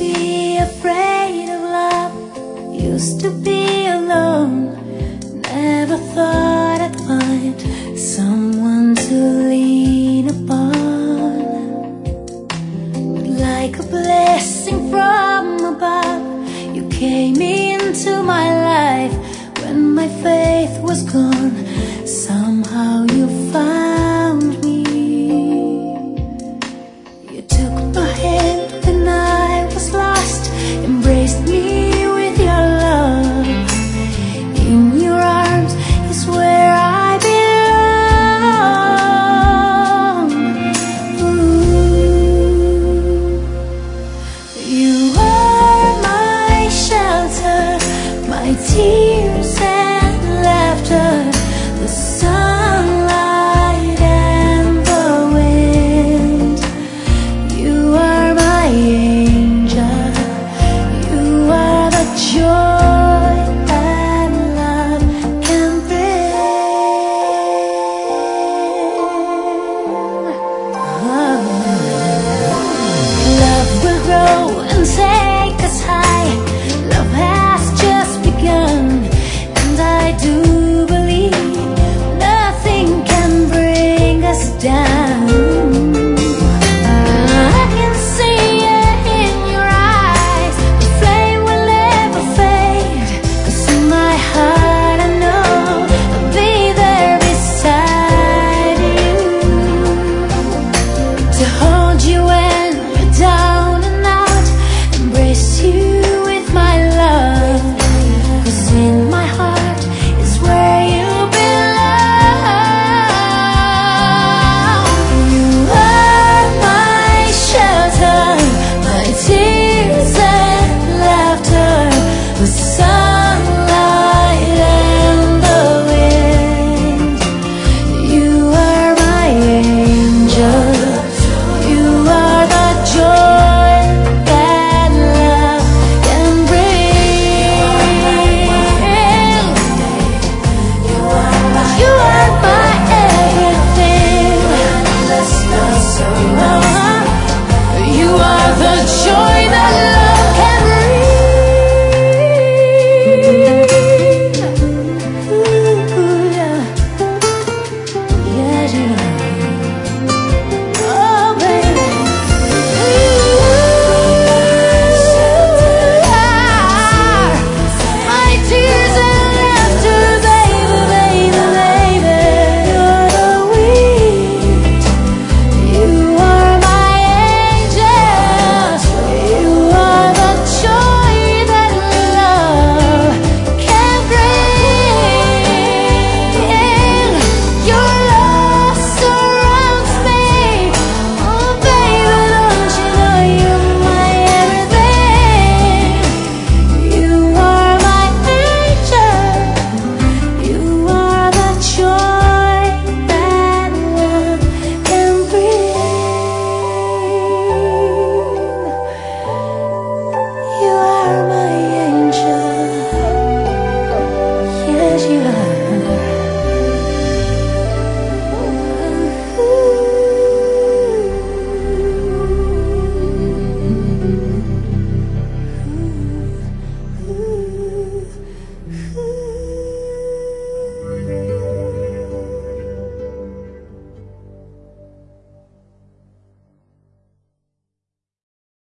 be afraid of love, used to be alone. Never thought I'd find someone to lean upon. But like a blessing from above, you came into my life when my faith was gone. Somehow you found me. You took my hand when I was lost, embraced me with your love. In your arms is where I belong. Ooh. You are my shelter, my tears and laughter, the sunlight and the wind. You are my angel, you are the joy that love can bring. Love will grow and take us high. Love has just begun, and I do believe nothing can bring us down. I can see it in your eyes, the flame will never fade. 'Cause in my heart I know I'll be there beside you, to hold you when you're down and out, embrace you with my love. 'Cause in my heart is where you belong. You are my shelter, my tears